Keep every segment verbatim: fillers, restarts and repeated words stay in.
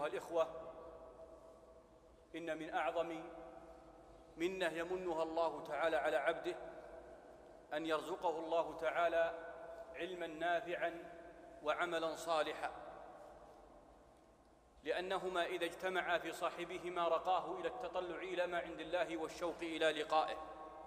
أيها الإخوة، إن من أعظم منة يمنها الله تعالى على عبده أن يرزقه الله تعالى علما نافعا وعملا صالحا، لأنهما إذا اجتمعا في صاحبهما رقاه إلى التطلع إلى ما عند الله والشوق إلى لقائه.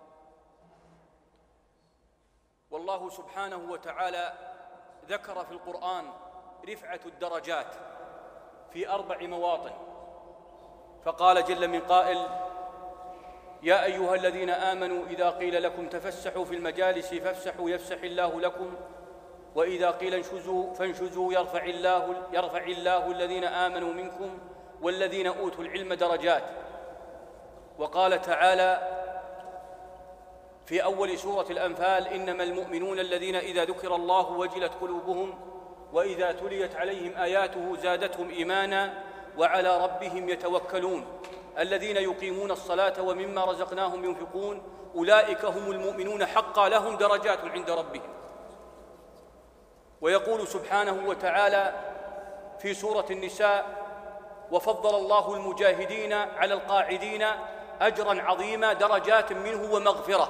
والله سبحانه وتعالى ذكر في القرآن رفعة الدرجات في أربع مواطن، فقال جل من قائل: يا أيها الذين آمنوا إذا قيل لكم تفسحوا في المجالس فافسحوا يفسح الله لكم، وإذا قيل انشزوا فانشزوا يرفع الله, يرفع الله الذين آمنوا منكم والذين أوتوا العلم درجات. وقال تعالى في أول سورة الأنفال: إنما المؤمنون الذين إذا ذكر الله وجلت قلوبهم وإذا تليت عليهم آياته زادتهم إيمانا وعلى ربهم يتوكلون الذين يقيمون الصلاة ومما رزقناهم ينفقون أولئك هم المؤمنون حقا لهم درجات عند ربهم. ويقول سبحانه وتعالى في سورة النساء: وفضل الله المجاهدين على القاعدين أجرا عظيما درجات منه ومغفرة.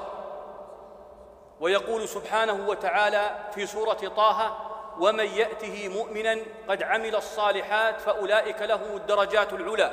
ويقول سبحانه وتعالى في سورة طه: ومن يأته مؤمنا قد عمل الصالحات فأولئك لهم الدرجات العلى.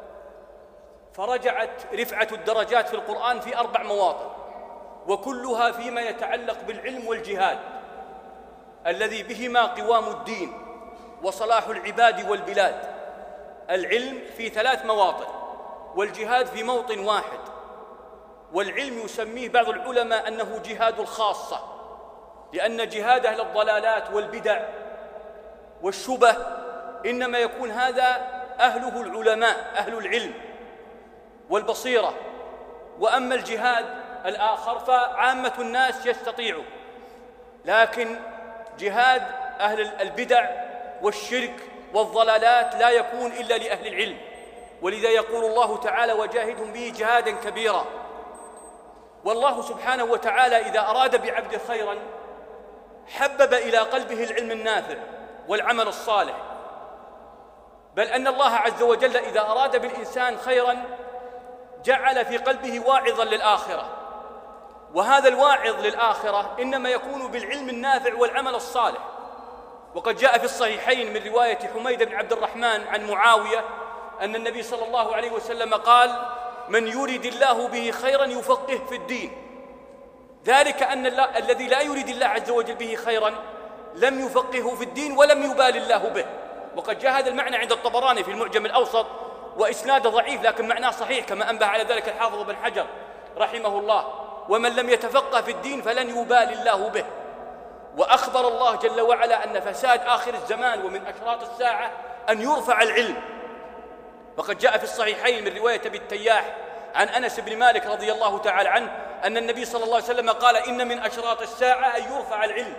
فرجعت رفعة الدرجات في القرآن في أربع مواطن، وكلها فيما يتعلق بالعلم والجهاد الذي بهما قوام الدين وصلاح العباد والبلاد. العلم في ثلاث مواطن، والجهاد في موطن واحد. والعلم يسميه بعض العلماء أنه جهاد الخاصة، لأن جهاد أهل الضلالات والبدع والشبه إنما يكون هذا أهله العلماء أهل العلم والبصيرة، وأما الجهاد الآخر فعامة الناس يستطيعه. لكن جهاد أهل البدع والشرك والضلالات لا يكون إلا لأهل العلم، ولذا يقول الله تعالى: وجاهدهم به جهادا كبيرا. والله سبحانه وتعالى إذا أراد بعبده خيرا حبب إلى قلبه العلم النافع والعمل الصالح، بل أن الله عز وجل إذا أراد بالإنسان خيرا جعل في قلبه واعظا للآخرة، وهذا الواعظ للآخرة إنما يكون بالعلم النافع والعمل الصالح. وقد جاء في الصحيحين من رواية حميد بن عبد الرحمن عن معاوية أن النبي صلى الله عليه وسلم قال: من يريد الله به خيرا يفقه في الدين. ذلك أن الله الذي لا يريد الله عز وجل به خيرا لم يفقهه في الدين ولم يبال الله به. وقد جاء هذا المعنى عند الطبراني في المعجم الأوسط، وإسناده ضعيف لكن معناه صحيح كما أنبه على ذلك الحافظ بن حجر رحمه الله: ومن لم يتفقه في الدين فلن يبال الله به. وأخبر الله جل وعلا أن فساد آخر الزمان ومن أشراط الساعة أن يرفع العلم. وقد جاء في الصحيحين من رواية أبي التياح عن أنس بن مالك رضي الله تعالى عنه أن النبي صلى الله عليه وسلم قال: إن من أشراط الساعة أن يرفع العلم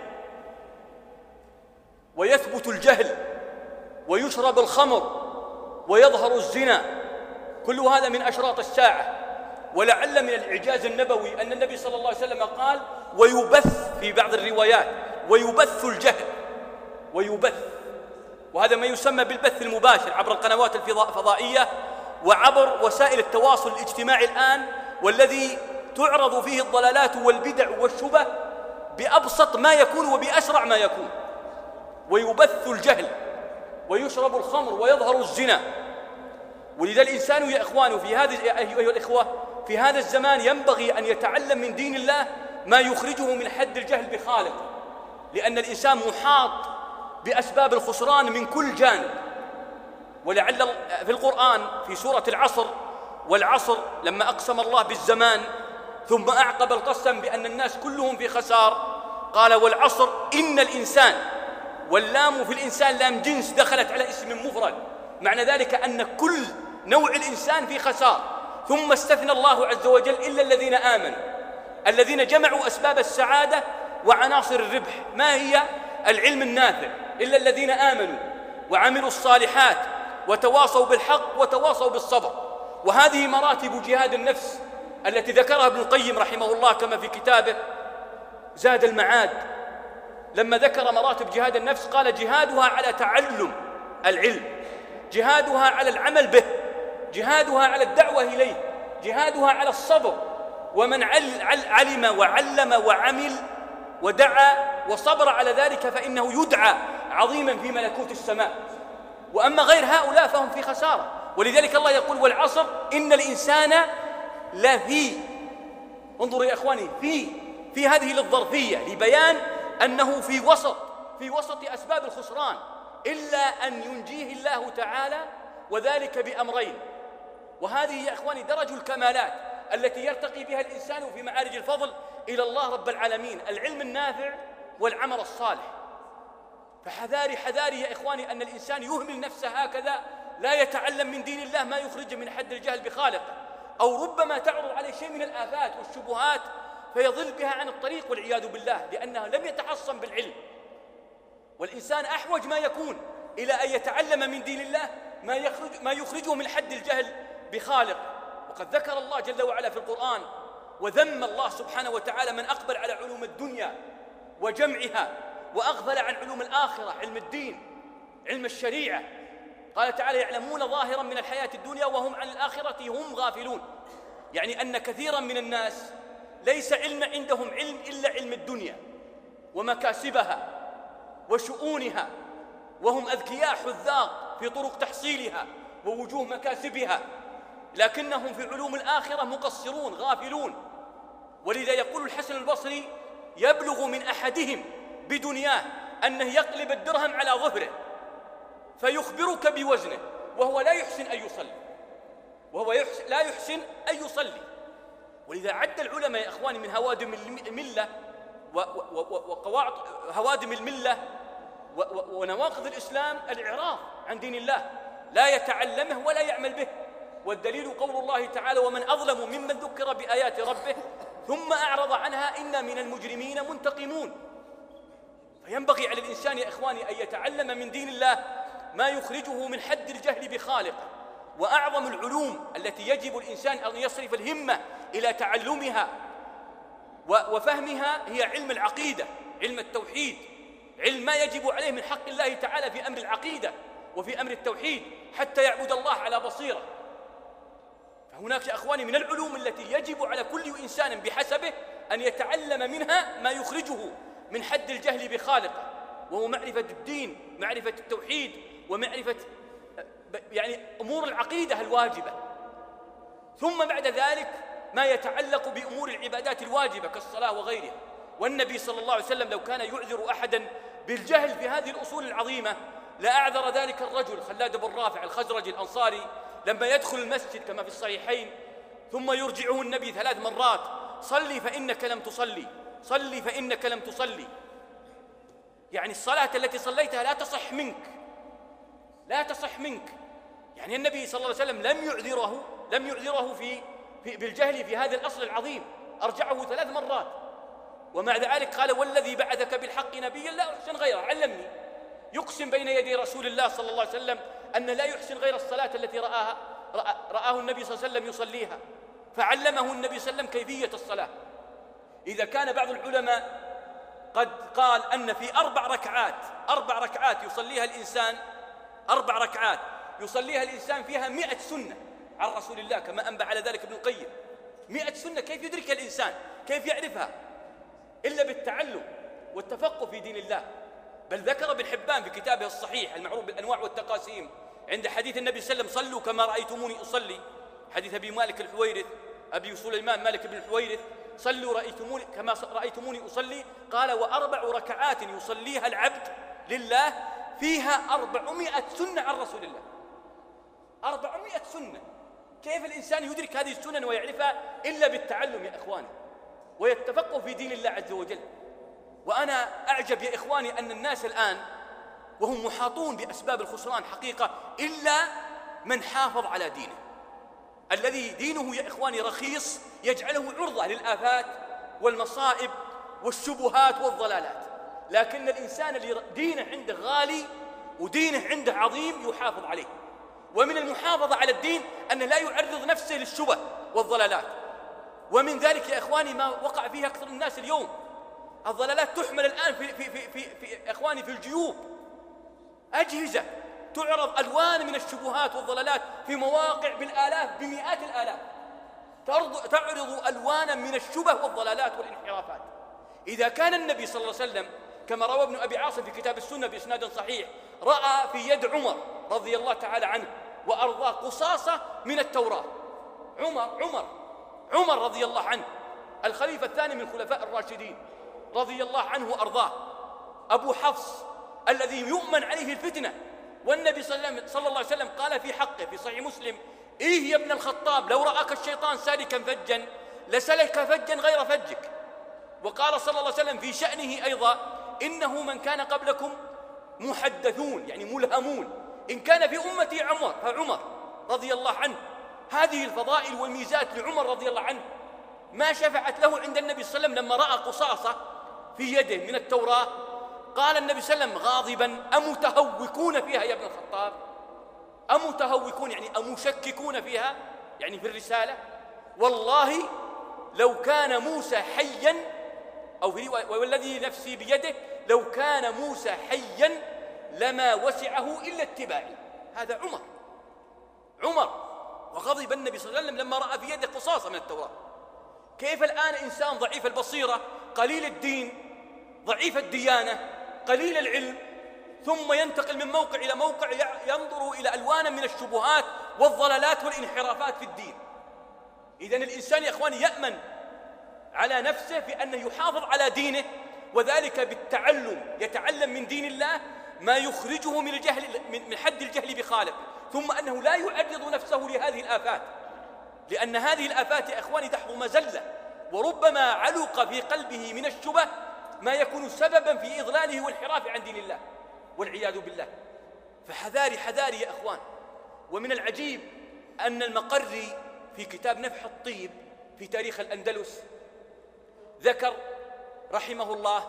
ويثبت الجهل ويشرب الخمر ويظهر الزنا. كل هذا من أشراط الساعة. ولعل من الإعجاز النبوي أن النبي صلى الله عليه وسلم قال: ويبث في بعض الروايات ويبث الجهل ويبث، وهذا ما يسمى بالبث المباشر عبر القنوات الفضائية وعبر وسائل التواصل الاجتماعي الآن، والذي تعرض فيه الضلالات والبدع والشبه بأبسط ما يكون وبأسرع ما يكون. ويبث الجهل ويشرب الخمر ويظهر الزنا. ولذا الإنسان يا إخوان في هذه أيها الإخوة في هذا الزمان ينبغي أن يتعلم من دين الله ما يخرجه من حد الجهل بخالقه، لأن الإنسان محاط بأسباب الخسران من كل جانب. ولعل في القرآن في سورة العصر: والعصر لما أقسم الله بالزمان ثم أعقب القسم بأن الناس كلهم في خسار قال: والعصر إن الإنسان. واللام في الإنسان لام جنس دخلت على اسم مفرد، معنى ذلك أن كل نوع الإنسان في خسار. ثم استثنى الله عز وجل: إلا الذين آمنوا، الذين جمعوا أسباب السعادة وعناصر الربح. ما هي؟ العلم النافع. إلا الذين آمنوا وعملوا الصالحات وتواصوا بالحق وتواصوا بالصبر. وهذه مراتب جهاد النفس التي ذكرها ابن القيم رحمه الله كما في كتابه زاد المعاد. لما ذكر مراتب جهاد النفس قال: جهادها على تعلم العلم جهادها على العمل به، جهادها على الدعوة إليه، جهادها على الصبر. ومن علم وعلم وعمل ودعا وصبر على ذلك فإنه يدعى عظيما في ملكوت السماء. وأما غير هؤلاء فهم في خسارة. ولذلك الله يقول والعصر إن الإنسان لفي، انظروا يا إخواني، في في هذه للظرفية لبيان أنه في وسط في وسط أسباب الخسران، إلا أن ينجيه الله تعالى، وذلك بأمرين. وهذه يا إخواني درج الكمالات التي يرتقي بها الإنسان في معارج الفضل إلى الله رب العالمين: العلم النافع والعمل الصالح. فحذاري حذاري يا إخواني أن الإنسان يهمل نفسه هكذا، لا يتعلم من دين الله ما يخرجه من حد الجهل بخالقه، أو ربما تعرض عليه شيء من الآفات والشبهات فيضل بها عن الطريق والعياذ بالله، لأنه لم يتحصن بالعلم. والإنسان أحوج ما يكون إلى أن يتعلم من دين الله ما يخرج ما يخرجه من حد الجهل بخالقه. وقد ذكر الله جل وعلا في القرآن وذم الله سبحانه وتعالى من أقبل على علوم الدنيا وجمعها وأغفل عن علوم الآخرة، علم الدين، علم الشريعة. قال تعالى: يعلمون ظاهرا من الحياة الدنيا وهم عن الآخرة هم غافلون. يعني أن كثيرا من الناس ليس علم عندهم علم إلا علم الدنيا ومكاسبها وشؤونها، وهم أذكياء حذاق في طرق تحصيلها ووجوه مكاسبها، لكنهم في علوم الآخرة مقصرون غافلون. ولذا يقول الحسن البصري: يبلغ من أحدهم بدنياه أنه يقلب الدرهم على ظهره فيخبرك بوزنه وهو لا يحسن أن يصلي وهو يحسن لا يحسن أن يصلي. ولذا عد العلماء يا إخواني من هوادم الملة وقواعد هوادم الملة ونواقض الإسلام الإعراض عن دين الله، لا يتعلمه ولا يعمل به. والدليل قول الله تعالى: ومن أظلم ممن ذكر بآيات ربه ثم أعرض عنها إنا من المجرمين منتقمون. فينبغي على الإنسان يا إخواني أن يتعلم من دين الله ما يخرجه من حد الجهل بخالقه. وأعظم العلوم التي يجب الإنسان أن يصرف الهمة إلى تعلمها وفهمها هي علم العقيدة، علم التوحيد، علم ما يجب عليه من حق الله تعالى في أمر العقيدة وفي أمر التوحيد حتى يعبد الله على بصيرة. فهناك يا أخواني من العلوم التي يجب على كل إنسان بحسبه أن يتعلم منها ما يخرجه من حد الجهل بخالقه، وهو معرفة الدين، معرفة التوحيد، ومعرفة يعني أمور العقيدة الواجبة. ثم بعد ذلك ما يتعلق بأمور العبادات الواجبة كالصلاة وغيرها. والنبي صلى الله عليه وسلم لو كان يعذر أحدا بالجهل في هذه الأصول العظيمة لأعذر ذلك الرجل خلاد بن رافع الخزرجي الأنصاري لما يدخل المسجد كما في الصحيحين ثم يرجعه النبي ثلاث مرات: صلي فإنك لم تصلي، صلي فإنك لم تصلي. يعني الصلاة التي صليتها لا تصح منك، لا تصح منك. يعني النبي صلى الله عليه وسلم لم يعذره لم يعذره في, في بالجهل في هذا الأصل العظيم، أرجعه ثلاث مرات. ومع ذلك قال: والذي بعثك بالحق نبيا لا أحسن غيره، علمني. يقسم بين يدي رسول الله صلى الله عليه وسلم أن لا يحسن غير الصلاة التي رآها رآه النبي صلى الله عليه وسلم يصليها، فعلمه النبي صلى الله عليه وسلم كيفية الصلاة. إذا كان بعض العلماء قد قال أن في أربع ركعات أربع ركعات يصليها الإنسان أربع ركعات يصليها الإنسان فيها مئة سنة عن رسول الله، كما أنبأ على ذلك ابن القيم. مئة سنة كيف يدرك الإنسان؟ كيف يعرفها؟ إلا بالتعلم والتفقه في دين الله. بل ذكر ابن حبان في كتابه الصحيح المعروف بالأنواع والتقاسيم عند حديث النبي صلى الله عليه وسلم: صلوا كما رأيتموني أصلي، حديث أبي مالك الحويرث أبي سليمان مالك بن الحويرث: صلوا رأيتموني كما رأيتموني أصلي. قال: وأربع ركعات يصليها العبد لله فيها أربعمائة سنة عن رسول الله. أربعمائة سنة. كيف الإنسان يدرك هذه السنن ويعرفها؟ إلا بالتعلم يا إخواني ويتفقه في دين الله عز وجل. وأنا أعجب يا إخواني أن الناس الآن وهم محاطون بأسباب الخسران حقيقة إلا من حافظ على دينه، الذي دينه يا إخواني رخيص يجعله عرضة للآفات والمصائب والشبهات والضلالات. لكن الإنسان اللي دينه عنده غالي ودينه عنده عظيم يحافظ عليه. ومن المحافظة على الدين أنه لا يعرض نفسه للشبه والضلالات. ومن ذلك يا إخواني ما وقع فيه أكثر الناس اليوم. الضلالات تحمل الآن في, في, في, في, في إخواني في الجيوب، أجهزة تعرض ألوان من الشبهات والضلالات في مواقع بالآلاف بمئات الآلاف، تعرض ألوانا من الشبه والضلالات والانحرافات. إذا كان النبي صلى الله عليه وسلم كما روى ابن أبي عاصم في كتاب السنة بإسناد صحيح رأى في يد عمر رضي الله تعالى عنه وأرضاه قصاصة من التوراة. عمر عمر عمر رضي الله عنه الخليفة الثاني من الخلفاء الراشدين رضي الله عنه وأرضاه، أبو حفص الذي يؤمن عليه الفتنة، والنبي صلى الله عليه وسلم قال في حقه في صحيح مسلم: إيه يا ابن الخطاب لو رآك الشيطان سالكا فجا لسلك فجا غير فجك. وقال صلى الله عليه وسلم في شأنه أيضا: إنه من كان قبلكم محدثون يعني ملهمون، إن كان في أمتي عمر فعمر رضي الله عنه. هذه الفضائل والميزات لعمر رضي الله عنه ما شفعت له عند النبي صلى الله عليه وسلم لما رأى قصاصة في يده من التوراة. قال النبي صلى الله عليه وسلم غاضبا: أمتهوكون فيها يا ابن الخطاب؟ أمتهوكون يعني أمشككون فيها يعني في الرسالة؟ والله لو كان موسى حيا، أو في والذي نفسي بيده لو كان موسى حيا لما وسعه إلا اتباعي. هذا عمر عمر وغضب النبي صلى الله عليه وسلم لما رأى في يده قصاصة من التوراة. كيف الآن إنسان ضعيف البصيرة قليل الدين ضعيف الديانة قليل العلم ثم ينتقل من موقع إلى موقع ينظر إلى ألوان من الشبهات والضلالات والانحرافات في الدين؟ إذن الإنسان يا إخواني يأمن على نفسه في أنه يحافظ على دينه، وذلك بالتعلم، يتعلم من دين الله ما يخرجه من الجهل من حد الجهل بخالق، ثم أنه لا يعرض نفسه لهذه الآفات، لأن هذه الآفات يا إخواني تحظو مزلة، وربما علق في قلبه من الشبه ما يكون سببا في إضلاله والانحراف عن دين الله والعياذ بالله. فحذاري حذاري يا إخوان. ومن العجيب أن المقري في كتاب نفح الطيب في تاريخ الأندلس ذكر رحمه الله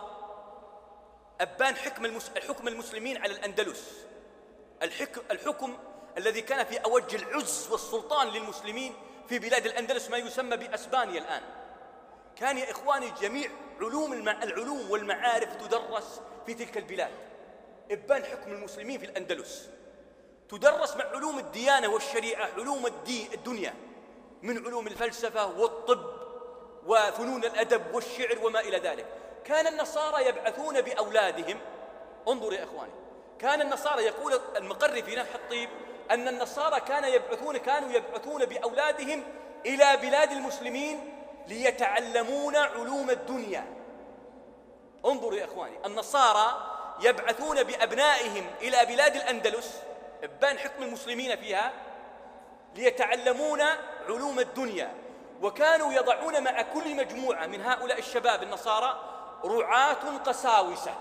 أبان حكم الحكم المسلمين على الأندلس، الحكم, الحكم الذي كان في أوج العز والسلطان للمسلمين في بلاد الأندلس ما يسمى بأسبانيا الآن. كان يا إخواني جميع علوم العلوم والمعارف تدرس في تلك البلاد. إبان حكم المسلمين في الأندلس تدرس مع علوم الديانة والشريعة، علوم الدنيا من علوم الفلسفة والطب وفنون الأدب والشعر وما إلى ذلك. كان النصارى يبعثون بأولادهم، انظروا يا إخواني، كان النصارى يقول المقري في نفح الطيب أن النصارى كان يبعثون كانوا يبعثون بأولادهم إلى بلاد المسلمين ليتعلمون علوم الدنيا. انظروا يا إخواني، النصارى يبعثون بأبنائهم إلى بلاد الأندلس إبان حكم المسلمين فيها ليتعلمون علوم الدنيا، وكانوا يضعون مع كل مجموعة من هؤلاء الشباب النصارى رعاة قساوسة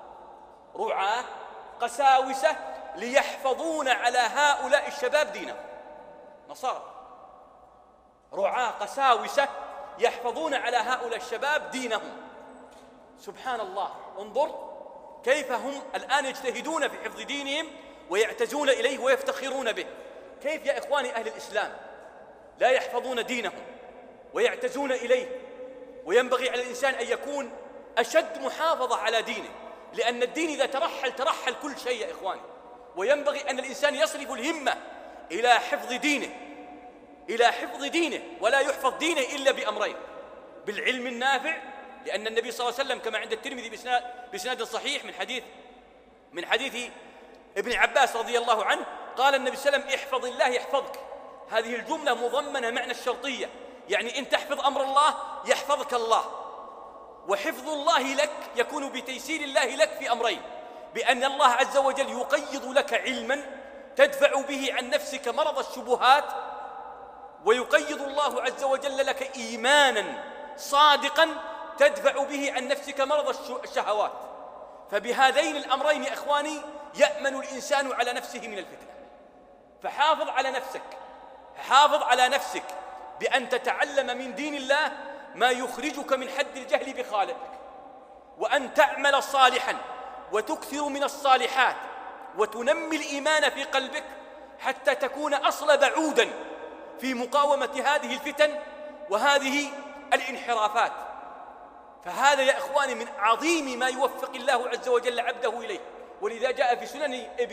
رعاة قساوسة ليحفظون على هؤلاء الشباب دينهم. نصارى رعاة قساوسة يحفظون على هؤلاء الشباب دينهم. سبحان الله، انظر كيف هم الآن يجتهدون في حفظ دينهم ويعتزون إليه ويفتخرون به. كيف يا إخواني أهل الإسلام لا يحفظون دينهم ويعتزون إليه؟ وينبغي على الإنسان أن يكون أشد محافظة على دينه، لأن الدين إذا ترحل ترحل كل شيء يا إخواني. وينبغي أن الإنسان يصرف الهمة إلى حفظ دينه إلى حفظ دينه ولا يحفظ دينه إلا بأمرين: بالعلم النافع، لأن النبي صلى الله عليه وسلم كما عند الترمذي بإسناد صحيح من حديث من حديث ابن عباس رضي الله عنه قال النبي صلى الله عليه وسلم: احفظ الله يحفظك. هذه الجملة مضمنة معنى الشرطية، يعني إن تحفظ أمر الله يحفظك الله. وحفظ الله لك يكون بتيسير الله لك في أمرين: بأن الله عز وجل يقيض لك علما تدفع به عن نفسك مرض الشبهات، ويقيض الله عز وجل لك إيمانا صادقا تدفع به عن نفسك مرض الشهوات. فبهذين الأمرين يا إخواني يأمن الإنسان على نفسه من الفتنة. فحافظ على نفسك حافظ على نفسك بأن تتعلم من دين الله ما يخرجك من حد الجهل بخالقك، وأن تعمل صالحا وتكثر من الصالحات وتنمي الإيمان في قلبك حتى تكون أصل بعودا في مقاومة هذه الفتن وهذه الانحرافات. فهذا يا إخواني من عظيم ما يوفق الله عز وجل عبده إليه. ولذا جاء في سنن ابن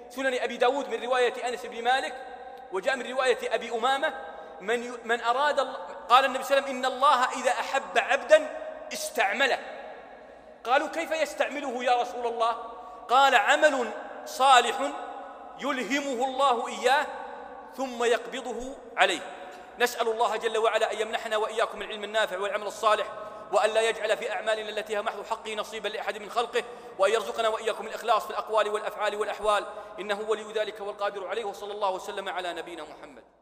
سنن أبي داود من رواية أنس بن مالك، وجاء من رواية أبي أمامة من, من أراد الله، قال النبي صلى الله عليه وسلم: إن الله إذا أحب عبدا استعمله. قالوا: كيف يستعمله يا رسول الله؟ قال: عمل صالح يلهمه الله إياه ثم يقبضه عليه. نسأل الله جل وعلا أن يمنحنا وإياكم العلم النافع والعمل الصالح، وأن لا يجعل في أعمالنا التي هي محض حقه نصيبا لأحد من خلقه، وأن يرزقنا وإياكم الإخلاص في الأقوال والأفعال والأحوال، إنه ولي ذلك والقادر عليه. وصلى الله وسلم على نبينا محمد.